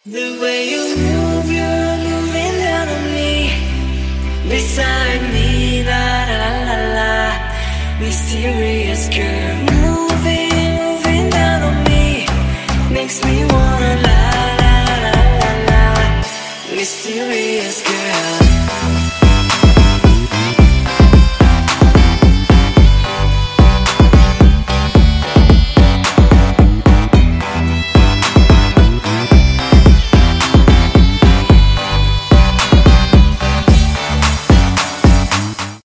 The way you move, you're moving down on me, beside me, la la la la la. Mysterious girl, moving down on me, makes me wanna la la la la la. Mysterious girl.